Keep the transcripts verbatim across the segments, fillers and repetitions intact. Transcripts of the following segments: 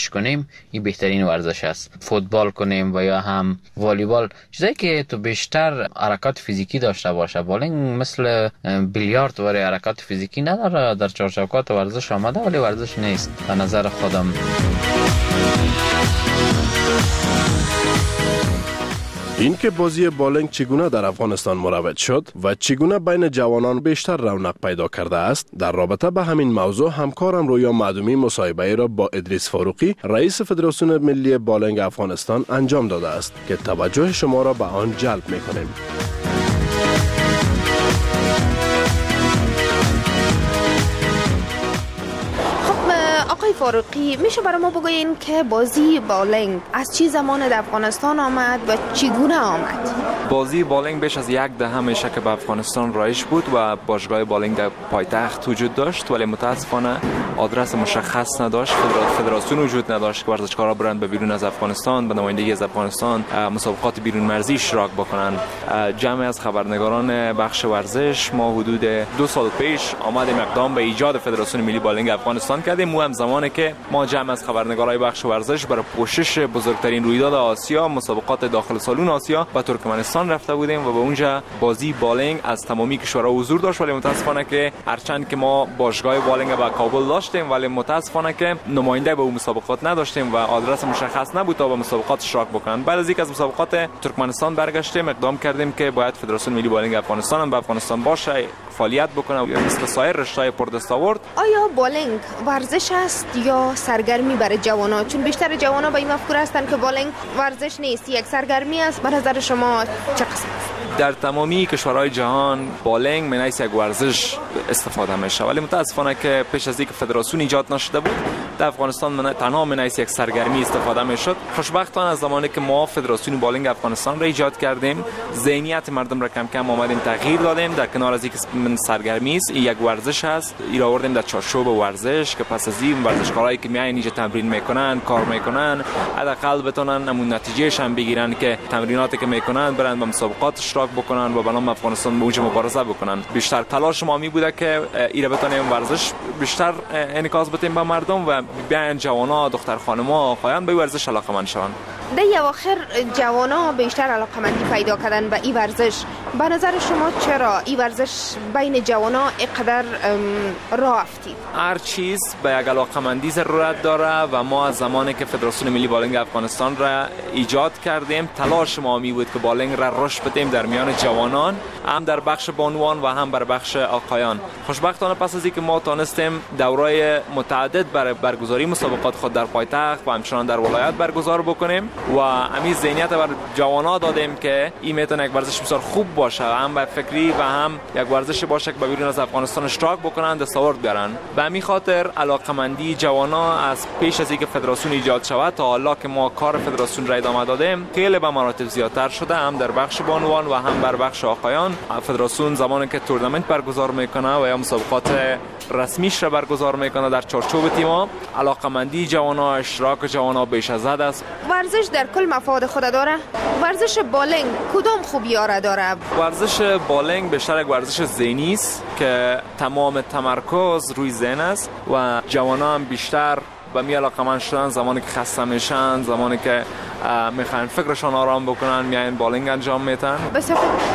کنیم این بهترین ورزش است. فوتبال کنیم و یا هم والیبال، چیزایی که تو بیشتر حرکات فیزیکی داشته باشه. بالینگ مثل بیلیارد وری حرکات فیزیکی نداره، در چارچوبات ورزش آمده ولی ورزش نیست به نظر خودم. این که بازی بالینگ چگونه در افغانستان مروج شد و چگونه بین جوانان بیشتر رونق پیدا کرده است، در رابطه به همین موضوع همکارم رویا معدومی مصاحبه را با ادریس فاروقی رئیس فدراسیون ملی بالینگ افغانستان انجام داده است که توجه شما را به آن جلب می‌کنیم. آقای فاروقی، میشه برای ما بگوین که بازی بالینگ از چی زمان در افغانستان آمد و چگونه آمد؟ بازی بالینگ بیش از یک دهه میشه که به افغانستان رایج بود و باشگاه بالینگ در پایتخت وجود داشت، ولی متاسفانه آدرس مشخص نداشت، فدراسیون وجود نداشت که ورزشکارا برند به بیرون از افغانستان به نمایندگی از افغانستان مسابقات بیرون مرزی اشتراک بکنن. جمعی از خبرنگاران بخش ورزش ما حدود دو سال پیش آمدیم اقدام به ایجاد فدراسیون ملی بالینگ افغانستان کردیم. مو هم زمانی که ما جمع از خبرنگارای بخش ورزش برای پوشش بزرگترین رویداد آسیا، مسابقات داخل سالن آسیا به ترکمنستان رفته بودیم و به اونجا بازی بالینگ از تمامی کشورها حضور داشت، ولی متاسفانه که هرچند که ما باشگاه بالینگ با کابل داشتیم ولی متاسفانه که نماینده به اون مسابقات نداشتیم و آدرس مشخص نبود تا به مسابقات اشتراک بکنن. بعد از اینکه از مسابقات ترکمنستان برگشتیم اقدام کردیم که باید فدراسیون ملی بالینگ افغانستان هم به افغانستان باشه، فعالیت بکنه مثل سایر رشته‌های پردستاورد. آیا بالینگ ورزش است یا سرگرمی برای جوانان؟ چون بیشتر جوانان با این مفکوره هستند که بالینگ ورزش نیست، یک سرگرمی است. به نظر شما چه قسم است؟ در تمامی کشورهای جهان بالینگ منیس یک ورزش استفاده میشه، ولی متاسفانه که پیش از اینکه فدراسیون ایجاد نشده بود در افغانستان من تنها منیس یک سرگرمی استفاده میشد. خوشبختانه از زمانی که ما فدراسیون بالینگ افغانستان را ایجاد کردیم، ذهنیت مردم را کم کم آمدیم تغییر دادیم. در کنار از اینکه من سرگرمی است، این یک ورزش است، این آوردیم در چارچوب ورزش که پس از این ورزشکارایی که میاین اینجا تمرین میکنن، کار میکنن، حداقل بتونن همون نتیجهش هم بگیرن که تمریناتی که میکنن برن به مسابقات اشتراک بکنن و برای افغانستان به اونجا مبارزه بکنن. بیشتر تلاش ما می بوده که ایره بتونیم ورزش بیشتر انعکاس بدیم به مردم و بیان جوانا، دختر خانما، آقایان به ورزش علاقه‌مند شوند. در اواخر جوانا بیشتر علاقه‌مندی پیدا کردن به این ورزش. به نظر شما چرا این ورزش بین جوانا اینقدر راه افتید؟ هر چیز به یک علاقه‌مندی ضرورت داره و ما از زمانی که فدراسیون ملی بالینگ افغانستان را ایجاد کردیم تلاش ما می بود که بالینگ را رشد بدیم در میان جوانان، هم در بخش بانوان و هم در بخش آقایان. خوشبختانه پس از اینکه ما تونستیم دورای متعدد برای برگزاری مسابقات خود در پایتخت و همچنان در ولایت برگزار بکنیم و همین ذهنیت بر جوانان دادیم که این میتونه یک ورزش بسیار خوب باشه، هم به فکری و هم یک ورزش باشه که به بیرون از افغانستان اشتراک بکنن، دستاورد بیارن. به همین خاطر علاقمندی جوانان از پیش از اینکه فدراسیون ایجاد شود تا حالا که ما کار فدراسیون را ادامه دادیم خیلی به مراتب زیادتر شده، هم در بخش بانوان و هم در بخش آقایان. فدراسیون زمانی که تورنمنت برگزار میکنه و یا مسابقات رسمیش را برگزار میکنه در چارچوب تیم‌ها، علاقمندی جوانان، اشتراک جوانان بیش از حد است. ورزش در کل مفاد خود داره. ورزش بالینگ کدام خوبی‌ها را داره؟ ورزش بالینگ بیشتر یک ورزش ذهنی است که تمام تمرکز روی ذهن است و جوانان بیشتر به می علاقه‌مند شدن زمانی که خسته میشن، زمانی که میخوان فکرشان آرام بکنن میاین بالینگ انجام میتن. بسیار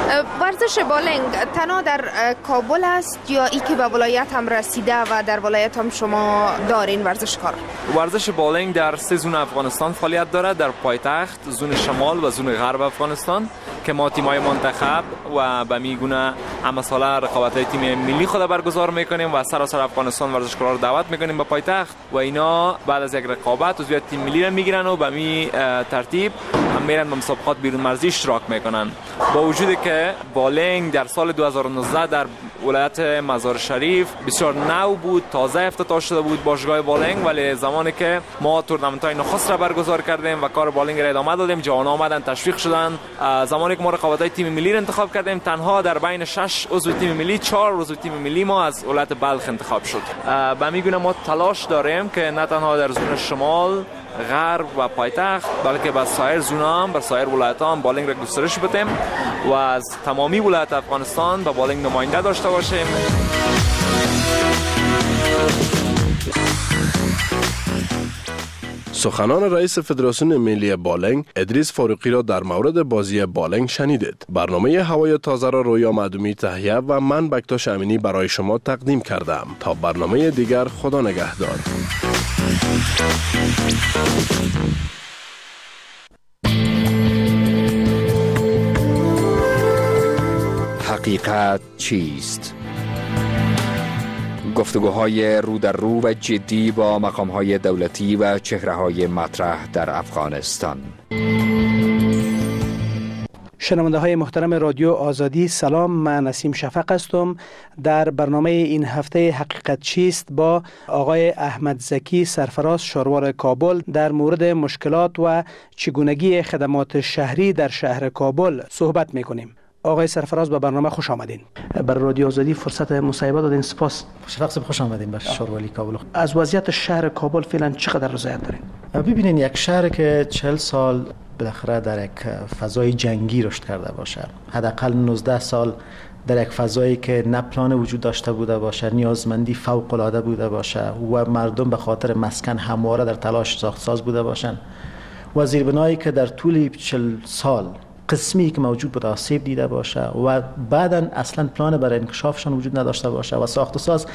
ورزش بالینگ تنها در کابل است یا ای که به ولایت هم رسیده و در ولایت هم شما دارین ورزشکار؟ ورزش بالینگ در سه زون افغانستان فعالیت داره، در پایتخت، زون شمال و زون غرب افغانستان که ما تیمای منتخب و به میگونه همه ساله رقابت‌های تیم ملی خود برگزار میکنیم و سراسر افغانستان ورزشکارا رو دعوت میکنیم به پایتخت و اینا بعد از یک رقابت عضویت تیم ملی رو میگیرن و به می ترتیب هم میرن به مسابقات بیرون مرزی اشتراک میکنن. با وجودی که بالینگ در سال دو هزار و نوزده در ولایت مزار شریف بسیار نو بود، تازه افتتاح شده بود باشگاه بالینگ، ولی زمانی که ما تورنمنت‌های نخست را برگزار کردیم و کار بالینگ را ادامه دادیم، جوانان آمدن تشویق شدن. زمانی که ما رقابت‌های تیم ملی را انتخاب کردیم تنها در بین شش عضو تیم ملی چهار عضو تیم ملی ما از ولایت بلخ انتخاب شد. به میگونه ما تلاش داریم که نه تنها در زون شمال، غرب و پایتخت بلکه با سایر زونا هم، با سایر ولایت هم بالینگ را گسترش بدیم و از تمامی ولایت افغانستان با بالینگ نماینده داشته باشیم. سخنان رئیس فدراسیون ملی بالنگ ادریس فاروقی را در مورد بازی بالنگ شنیدید. برنامه هوای تازه را رویا معدومی تهیه و من بکتاش امینی برای شما تقدیم کردم. تا برنامه دیگر، خدا نگهدار. حقیقت چیست؟ گفتگوهای رو در رو و جدی با مقامهای دولتی و چهره‌های مطرح در افغانستان. شنونده های محترم رادیو آزادی، سلام. من نسیم شفق هستم. در برنامه این هفته حقیقت چیست با آقای احمد زکی سرفراز شاروار کابل در مورد مشکلات و چگونگی خدمات شهری در شهر کابل صحبت میکنیم. آقای سرفراز به برنامه خوش آمدین. بر رادیو آزادی فرصت مصاحبه دادین، سپاس. شفق صاحب خوش آمدین به شاروالی کابل. از وضعیت شهر کابل فعلا چقدر رضایت دارین؟ ببینین، یک شهر که چهل سال بالاخره در یک فضای جنگی رشد کرده باشه، حداقل نوزده سال در یک فضایی که نه پلان وجود داشته بوده باشه، نیازمندی فوق العاده بوده باشه و مردم به خاطر مسکن همواره در تلاش ساخت ساز بوده باشن و زیربنایی که در طول چهل سال قسمی که موجود بود آسیب دیده باشه و بعداً اصلا پلان برای انکشافشان وجود نداشته باشه و ساخت و ساز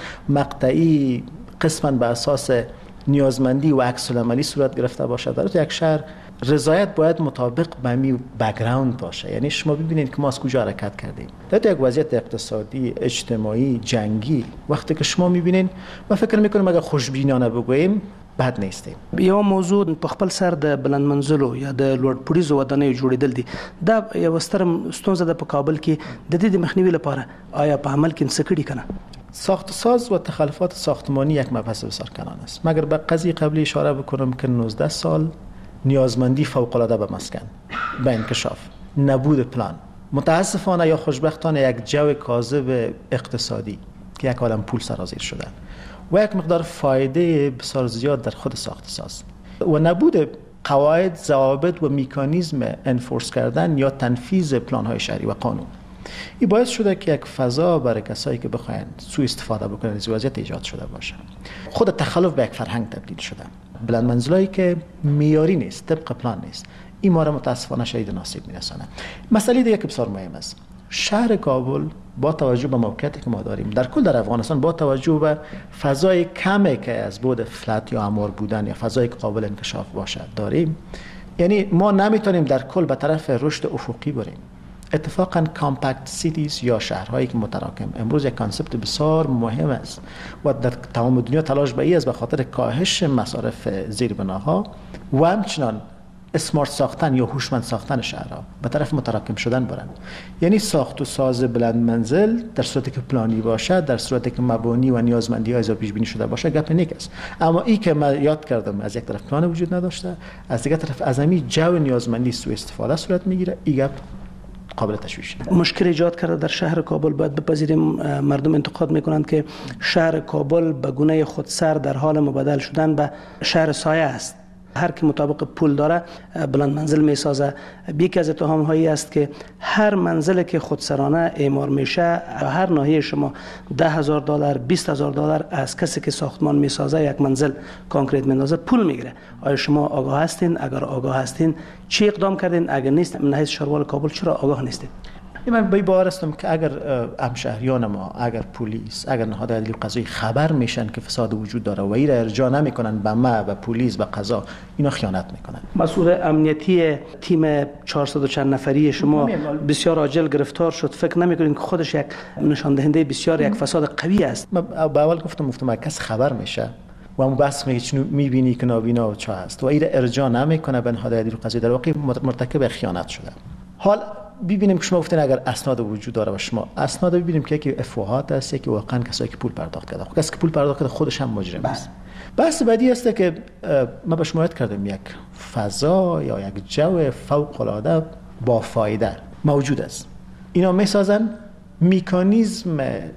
مقطعی قسماً به اساس نیازمندی و عکس العملی صورت گرفته باشه، در یک شهر رضایت باید مطابق به می بک‌گراند باشه. یعنی شما ببینید که ما از کجا حرکت کردیم. در یک وضعیت اقتصادی، اجتماعی، جنگی، وقتی که شما میبینین، ما فکر میکنیم اگر خوشبینانه بگوییم بد نیستیم. یو موضوع په خپل سر د بلند منزلو یا د لوړ پوړیزو ودانیو جوړېدل دي. دا یو ستر ستونزه ده په کابل کې. د دې د مخنیوي لپاره آیا په عمل کې څه کړي کنه؟ ساخت و ساز و تخلفات ساختمانی یک مبحث بسیار کلان است. مگر به قضیه قبلی اشاره بکنم که نوزده سال نیازمندی فوق العاده به مسکن، به انکشاف، نبود پلان، متاسفانه یا خوشبختانه یک جو کاذب اقتصادی که یک عالم پول سرازیر شده و یک مقدار فایده بسیار زیاد در خود ساخت ساز و نبود قواعد، ضوابط و مکانیزم انفورس کردن یا تنفیذ پلان های شهری و قانون، این باعث شده که یک فضا برای کسایی که بخواین سوء استفاده بکنن از وضعیت ایجاد شده باشه. خود تخلف به یک فرهنگ تبدیل شده. بلند منزلایی که معیاری نیست، طبق پلان نیست، این ما را متاسفانه شدید آسیب می‌رساند. مسئله دیگه که بسیار مهم است، شهر کابل با توجه به موقعیتی که ما داریم در کل در افغانستان، با توجه به فضای کمی که از بود فلت یا امار بودن یا فضای قابل انکشاف باشه داریم، یعنی ما نمیتونیم در کل به طرف رشد افقی بریم. اتفاقا کامپکت سیتیز یا شهرهایی که متراکم امروز یک کانسپت بسیار مهم است و در تمام دنیا تلاش به این است به خاطر کاهش مصارف زیربناها و همچنان اسمارت ساختن یا هوشمند ساختن شهرها به طرف متراکم شدن برند. یعنی ساخت و ساز بلند منزل در صورتی که پلانی باشه، در صورتی که مبانی و نیازمندی ها از پیش بینی شده باشه، گپ نیک است. اما این که من یاد کردم از یک طرف پلان وجود نداشته، از دیگر طرف از همین جو نیازمندی سوء استفاده صورت میگیره، این گپ قابل تشویش. مشکل ایجاد کرده در شهر کابل. باید بپذیریم مردم انتقاد میکنند که شهر کابل به گونه خودسر در حال مبادل شدن به شهر سایه است. هر که مطابق پول داره بلند منزل میسازه. یکی از اتهام هایی است که هر منزل که خودسرانه اعمار میشه، هر ناحیه شما ده هزار دلار، بیست هزار دلار از کسی که ساختمان میسازه یک منزل کانکریت میندازه پول میگیره. آیا شما آگاه هستین؟ اگر آگاه هستین چی اقدام کردین؟ اگر نیست، من حیث شاروال کابل چرا آگاه نیستین؟ من به باور هستم که اگر همشهریان ما، اگر پلیس، اگر نهادهای عدلی و قضایی خبر میشن که فساد وجود داره و این را ارجاع نمیکنن به ما، به پلیس، به قضا، اینا خیانت میکنن. مسئول امنیتی تیم چهارصد و چند نفری شما بسیار عاجل گرفتار شد. فکر نمیکنین که خودش یک نشان دهنده بسیار یک فساد قوی است؟ من به اول گفتم گفتم کس خبر میشه و اون بس میبینی که نابینا و چه است و این را ارجاع نمیکنه به نهادهای عدلی و قضایی، در واقع مرتکب خیانت شده. حال ببینیم که شما گفتین اگر اسناد وجود داره و شما اسناد ببینیم که یکی افواهات است، یکی واقعا کسایی که پول پرداخت کرده. خب کسی که پول پرداخت کرده خودش هم مجرم است. بحث بعدی است که ما به شما یاد کردم یک فضا یا یک جو فوق العاده با فایده موجود است. اینا میسازن مکانیزم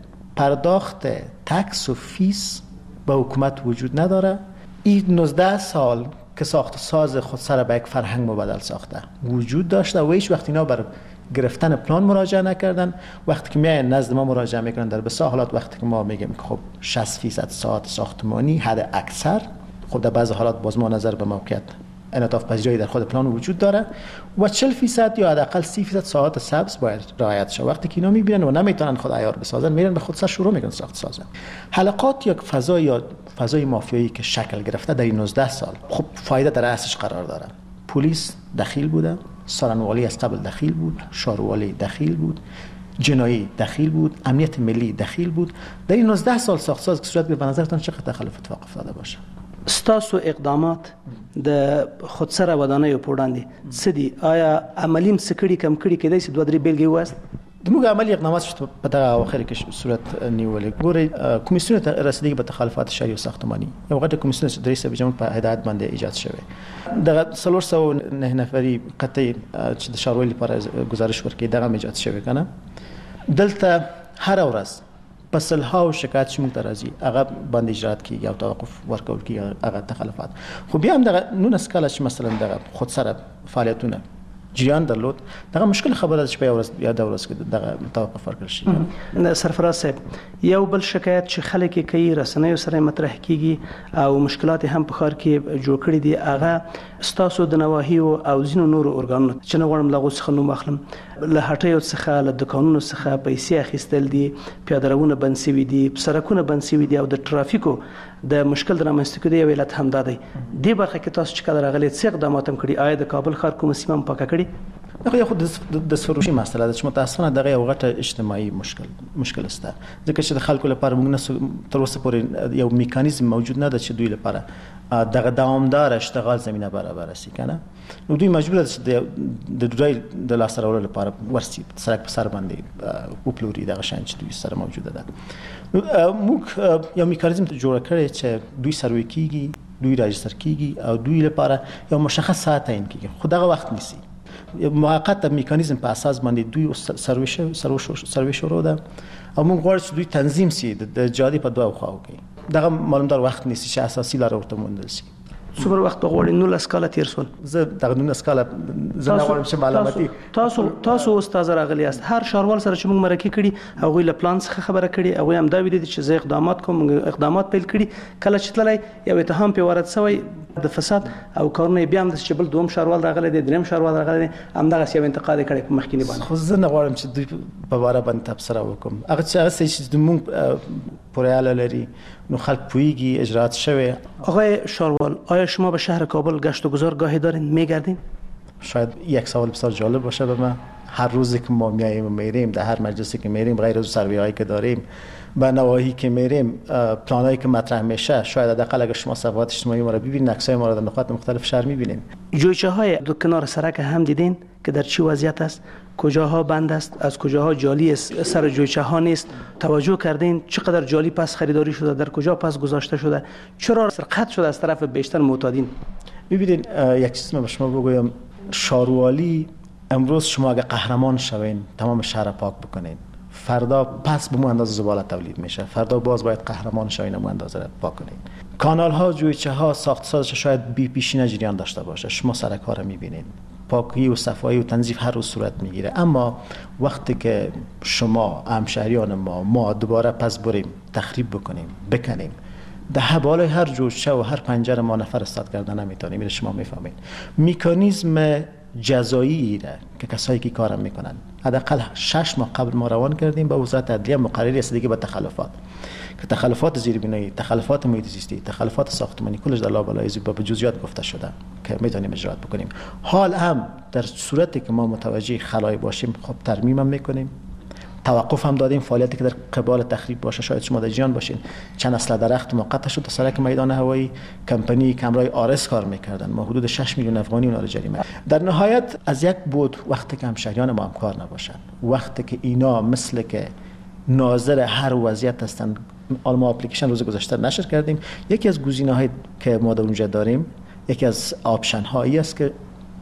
پرداخت تکس و فیس به حکومت وجود نداره. این نوزده سال که ساخت ساز خود سر به یک فرهنگ مبادل ساخته وجود داشته و هیچ وقت اینا بر گرفتن پلان مراجعه نکردن. وقتی که میاین نزد ما مراجعه میکنن در بسیار حالات، وقتی که ما میگیم که خب شصت فیصد ساعت ساختمانی حد اکثر خب در بعض حالات باز ما نظر به موقعیت انعطاف پذیری در خود پلان وجود داره و چهل فیصد یا حداقل سی فیصد ساعات سبز باید رعایت شه. وقتی که اینا میبینن و نمیتونن خود عیار بسازن، میرن به خود سر شروع میکنن ساخت سازن. حلقات یک فضا یا فضای مافیایی که شکل گرفته در این نوزده سال، خب فایده در اصلش قرار داره. پلیس دخیل بوده، سالنوالی از قبل دخیل بود، شاروالی دخیل بود، جنایی دخیل بود، امنیت ملی دخیل بود. در این نوزده سال ساختساز که صورت به نظرتان چقدر تخلف اتفاق افتاده باشه؟ ستاسو اقدامات د خودسره ودانیو په وړاندې څه دي؟ آیا عملي م څه کړي کم کړي کېدای شي دوه درې بېلګې ووایاست؟ زموږ عملي اقدامات چې په دغه اواخر کې صورت نیولې، ګورئ کمیسیون رسیدګي به تخلفات شهري او ساختماني یو غټه کمیسیون چې د رئیس جمهور په هدایت باندې ایجاد شوی، دغه څلور سوه نه نفري قطعي چې د ښاروالۍ لپاره ګزارش ورکړي دغه ایجاد شوی کنه. دلته هر ورځ پسلها و شکایت چې موږ ته راځي هغه باندې اجرات کیږي او توقف ورکول کیږي هغه تخلفات. خو بیا هم دغه نونس کاله چې مثلا دغه خودسره فعالیتونه جریان درلود، دغه مشکل خبره ده چې په یو ورځ یا دوه ورځې کې دغه توقف ورکړل شي. سرفراز صاحب، یو بل شکایت چې خلک یې کوي رسنیو سره مطرح کیږي او مشکلات هم په ښار کې جوړ کړي دي، هغه ستاسو د نواحیو او ځینو نورو ارګانونو چې نه غواړم له هغو څخه نوم اخلم، له هټیو څخه له دوکانونو څخه پیسې اخیستل دي، پیاده روونه بند سوي دي، سړکونه بند سوي دي او د ټرافیکو د مشکل د رامنځته کېدو یو علت همدا دی. دې برخه کې تاسو چې کله راغلي څه اقدامات هم کړي؟ آیا د کابل ښار کومه سیمه هم پاکه کړې؟ دغه یو خو د سفروشي مسله ده چې متاسفانه دغه یو غټه اجتماعي مشکل مشکل است، ځکه چې د خلکو لپاره موږ تر اوسه پورې یو میکانیزم موجود نه ده چې دوی لپاره دغه دوامدار اشتغال زمینه برابر شي کنه. نو دوی مجبور دي چې د دوی د لاسته راوړلو لپاره ورسي سرک په سر باندې وپلوري دغه شان چې دوی سره موجوده ده. نو موږ یو میکانیزم جوړ کړی چې دوی سروي کیږي، دوی راجستر کیږي او دوی لپاره یو مشخص ساعت تعیین کیږي. خو دغه وخت نیسي، موقت میکانیزم په اساس باندې دوی سروي سروي شروع ده او موږ غواړو چې دوی تنظیم سي د جادي په دوه خواو کې. دغه معلومدار وخت نیسي چې اساسي لار ورته موندل شي. څومره وخت به غواړي؟ نولس کاله تیر شول. زه دغه نولس کاله زه نه غواړم چې معلوماتي تاسو تاسو استاد راغلی یاست، هر ښاروال سره چې موږ مرکه کړي هغوی له پلان څخه خبره کړي، هغوی هم دا ویلي چې زه اقدامات کوم، اقدامات پیل کړي. کله چې تللی یو اتهام پې وارد شوی د فساد او کارونه بیا هم داسې چې بل دوم ښاروال راغلی دی، درېیم ښاروال راغلی دی، همدغسې یو انتقاد یې کړی په مخکیني باندې. خو زه نه غواړم چې دوی په باره باندې تبصره وکړم. هغه چې هغه څه چې موږ پورې اړه لري نو خلک پوهیږي اجرات شوی. آقای شاروال، آیا شما به شهر کابل گشت و گذار گاهی دارین میگردین؟ شاید یک سوال بسیار جالب باشه به من. هر روزی که ما میاییم و میریم، در هر مجلسی که میریم، غیر از سروی هایی که داریم، به نواحی که میریم، پلان هایی که مطرح میشه، شاید حداقل اگر شما صفحات اجتماعی ما رو ببینید، عکسای ما رو در نقاط مختلف شهر میبینیم. جویچه های دو کنار سرک هم دیدین که در چی وضعیت است؟ کجاها بند است، از کجاها جالی است، سر جویچه ها نیست؟ توجه کردین چقدر جالی پس خریداری شده، در کجا پس گذاشته شده، چرا سرقت شده از طرف بیشتر معتادین؟ ببینید یک چیز من به شما بگویم، شاروالی امروز شما اگه قهرمان شوین تمام شهر پاک بکنین، فردا پس به مو اندازه زباله تولید میشه، فردا باز باید قهرمان شوین و مو اندازه پاک کنین. کانال ها، جویچه ها، ساخت سازش شاید بی پیشینه جریان داشته باشه، شما سرک ها رو میبینین، پاکی و صفایی و تنظیف هر روز صورت میگیره. اما وقتی که شما همشهریان ما ما دوباره پس بریم تخریب بکنیم، بکنیم، ده بالای هر جویچه و هر پنجره ما نفر استاد کردن نمیتونیم. این شما میفهمین میکانیزم جزایی را که کسایی که کارم میکنن حداقل شش ماه قبل ما روان کردیم به وزارت عدلیه مقرری رسیدگی به تخلفات، که تخلفات زیربنایی، تخلفات محیط زیستی، تخلفات ساختمانی کلش در لابلای به جزئیات گفته شده که میتونیم اجرات بکنیم. حال هم در صورتی که ما متوجه خلای باشیم خب ترمیم هم میکنیم، توقف هم دادیم فعالیتی که در قبال تخریب باشه. شاید شما در جریان باشین چند اصل درخت ما قطع شد، سرک میدان هوایی کمپانی کمرای آرس کار میکردن، ما حدود شش میلیون افغانی اونا رو جریمه. در نهایت از یک بود وقتی که همشهریان ما هم کار نباشن، وقتی که اینا مثل که ناظر هر وضعیت هستن، ما اپلیکیشن روز گذشته نشر کردیم. یکی از گزینه‌هایی که ما در اونجا داریم، یکی از آپشن هایی است که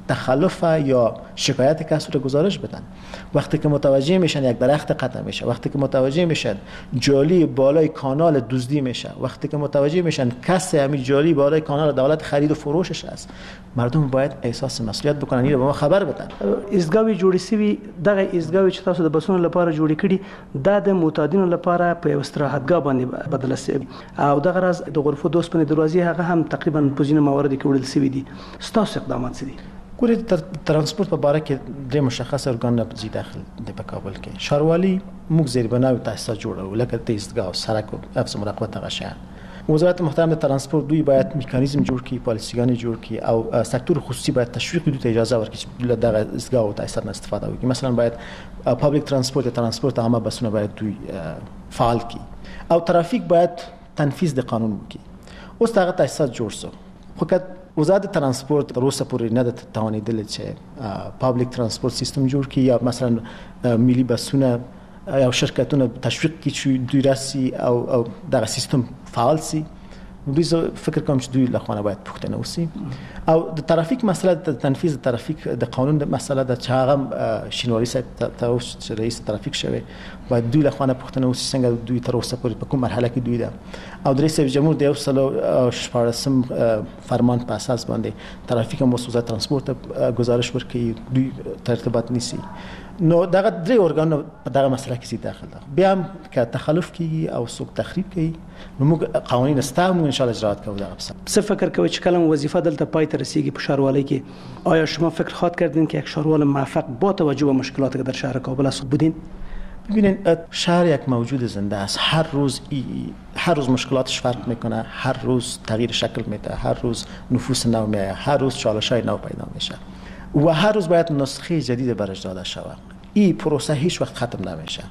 تخلف یا شکایت کسی رو گزارش بدن. وقتی که متوجه میشن یک درخت قطع میشه، وقتی که متوجه میشن جالی بالای کانال دزدی میشه، وقتی که متوجه میشن کسی همین جالی بالای کانال دولت خرید و فروشش است، مردم باید احساس مسئولیت بکنن، اینو به ما خبر بدن. ایستگاوی جوړی سوي دغه ایستگاوی چې تاسو د بسونو لپاره جوړی کړي د معتادینو لپاره په استراحتګاه باندې بدل شي او دغه راز د غرفو د اوسپنې دروازې هغه هم تقریبا په ځینو مواردو کې وړل شوي دي. ستاسو اقدامات څه دي؟ ګورې ترانسپورت په باره کې درې مشخص ارګان زی داخل دی په کابل کې. ښاروالي موږ زیربنا او تاسیسات جوړو لکه د ایستگاه او سړک او حفظ مراقبت هغه شیان. وزارت محترم ترانسپورت دوی باید میکانیزم جوړ کړي، پالیسیګان جوړ کړي او سکتور خصوصي باید تشویق دوی ته اجازه ورکړي چې دغه ایستگاه او تاسیسات استفاده وکړي. مثلا باید پابلیک ترانسپورت یا ترانسپورت عامه بسونه باید دوی فعال کړي او ترافیک باید تنفیذ د قانون وکړي. اوس دغه تاسیسات جوړ شو خو که وزارت ترانسپورت تر اوسه پورې نه ده توانېدلې چې پابلیک ترانسپورت سیستم جوړ کړي یا مثلا ملي بسونه یا شرکتونه تشویق کړي چې دوی راسي او او دغه سیستم فعال سي. دوی فکر کوم چې دوی لخوانه باید پوښتنه وسی او د ترافیک مسله د تنفیذ ترافیک د قانون د مسله د چاغم شینواری صاحب ته اوس رئیس ترافیک شوی باید دوی لخوانه پوښتنه وسی څنګه دوی تر اوسه پورې په کوم مرحله کې دوی ده او د رئیس جمهور د اوسلو شپاړسم فرمان په اساس باندې ترافیک مو وزارت ترانسپورت گزارش ورکړي دوی ترتیبات نیسي. نو دغه درې ارګان په دغه مسله کې داخل ده. بیا هم که تخلف کوي او څوک تخریب کوي نو موږ قوانین استعمال ان شاء الله اجرات کوو. دغه څه فکر کوي چې کلم وظیفه دلته پای ته رسیږي په ښاروالۍ کې، آیا شما فکر خواهد کردین که یک ښاروال موفق با توجه به مشکلاتی که در شهر کابل است بودین؟ ببینین شهر یک موجود زنده است، هر روز ای هر روز مشکلاتش فرق میکنه، هر روز تغییر شکل میده، هر روز نفوس نو میاد، هر روز چالش‌های نو پیدا میشه و هر روز باید نسخه جدید برش داده شود. این پروسه هیچ وقت ختم نمیشه.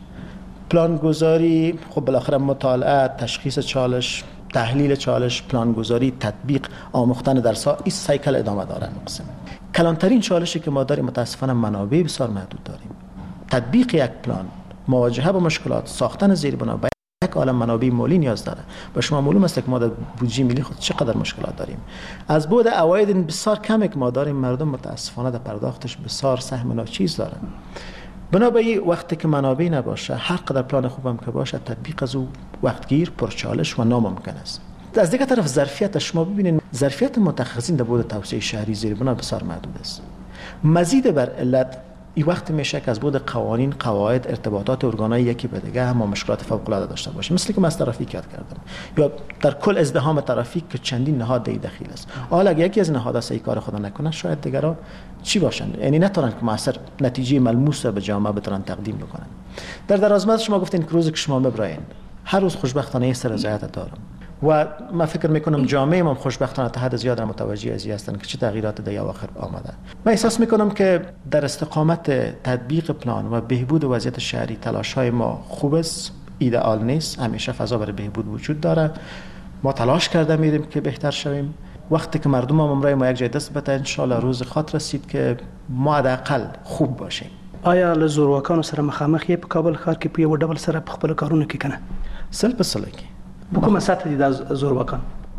پلانگذاری خب بالاخره مطالعه، تشخیص چالش، تحلیل چالش، پلانگذاری، تطبیق، آموختن درس‌ها، این سایکل ادامه داره. مقسم کلانترین چالشی که ما داریم متاسفانه منابع بسیار محدود داریم. تطبیق یک پلان، مواجهه با مشکلات، ساختن زیربنا با یک عالم منابع مالی نیاز داره. به شما معلوم است که ما در بودجه ملی خود چقدر مشکلات داریم. از بود عواید بسیار کمی که ما داریم، مردم متاسفانه در پرداختش بسیار سهم ناچیز دارن. بنابراین وقتی که منابع نباشه، هر قدر پلان خوبم که باشه، تطبیق از او وقتگیر، پرچالش و ناممکن است. از دیگه طرف ظرفیت شما ببینید، ظرفیت متخصصین در بود توسعه شهری زیربنا بسیار محدود است. مزید بر علت این وقت میشه که از بود قوانین، قواعد، ارتباطات ارگان‌های یکی به دیگه هم مشکلات فوق‌العاده داشته باشیم. مثل که من از ترافیک یاد کردم یا در کل ازدحام ترافیک که چندین نهاد دی دخیل است. حالا اگه یکی از نهادها صحیح کار خود نکنه، شاید دیگران چی باشن؟ یعنی نتونن که موثر نتیجه ملموس به جامعه بتونن تقدیم بکنن. در درازمد شما گفتین که روزی که شما میبراین، هر روز خوشبختانه یه سر رضایت دارم و من فکر میکنم جامعه ما خوشبختانه تا حد زیاد متوجه از این هستند که چه تغییرات در اواخر آمده. من احساس میکنم که در استقامت تطبیق پلان و بهبود وضعیت شهری تلاش‌های ما خوب است، ایدئال نیست، همیشه فضا برای بهبود وجود داره. ما تلاش کرده میریم که بهتر شویم. وقتی که مردم هم امرای ما یک جای دست بده، ان شاء الله روز خاطر رسید که ما حداقل خوب باشیم. آیا له زورواکانو سره مخامخ یې په کابل ښار کې په یو ډول سره په خپل کارونو کې کنه؟ سل په سل کې په کومه سطح دي د زورواکان؟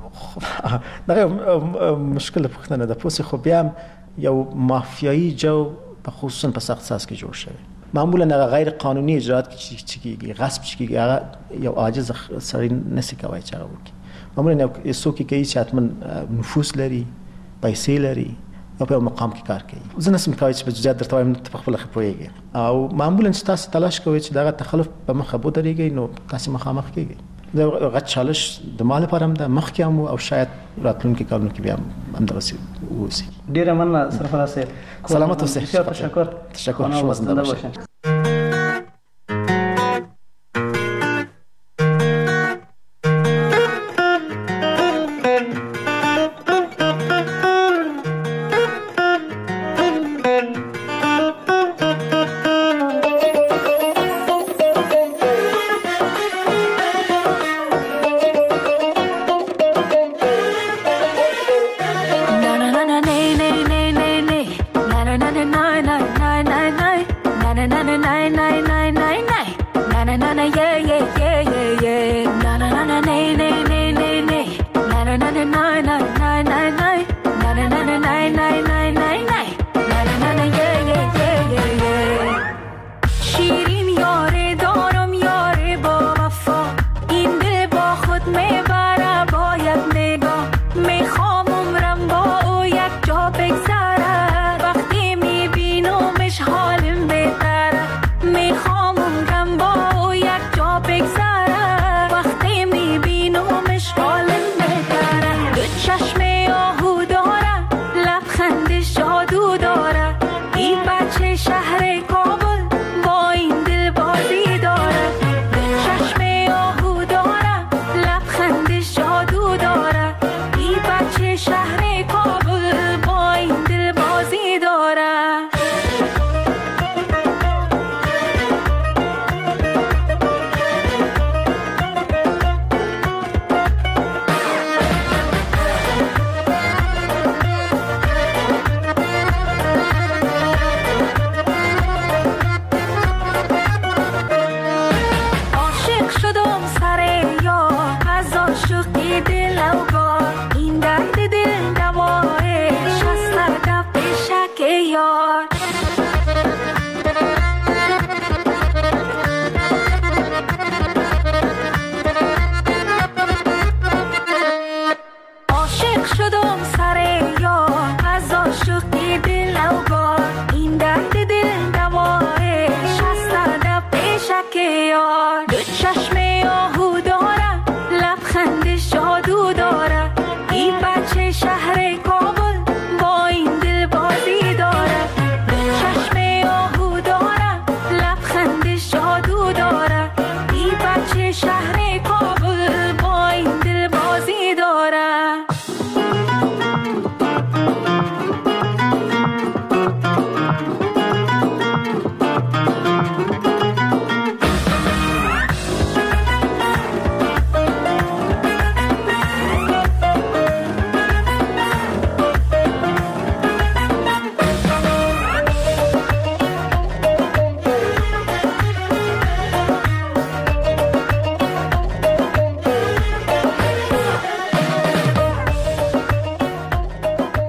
دغه مشکل پوښتنه ده. پوسې خو بیا هم یو مافیایی جو په خصوصا په سخت ساز کې جوړ شوی. معمولا هغه غیر قانوني اجرات چې چې کیږي، غصب چې کیږي، هغه یو عاجز سړی نسی کوي چې هغه وکړي. معمولا یو څوک کوي چې حتما نفوذ لري، پیسې لري او په مقام کې کار کوي. زه نسم کوي چې په جديات درته وایم ته خپل خپويږي او معمولا چې تاسو تلاش کوئ چې دغه تخلف په مخه بودريږي، نو تاسو مخامخ کیږي. دا غټ چالش د مال لپاره هم د مخ کې هم او شاید راتلونکي کارونو کې بیا هم درسي وسی. ډیره مننه سرفراز صاحب. سلامت اوسئ. تشکر. تشکر شما زنده باشید.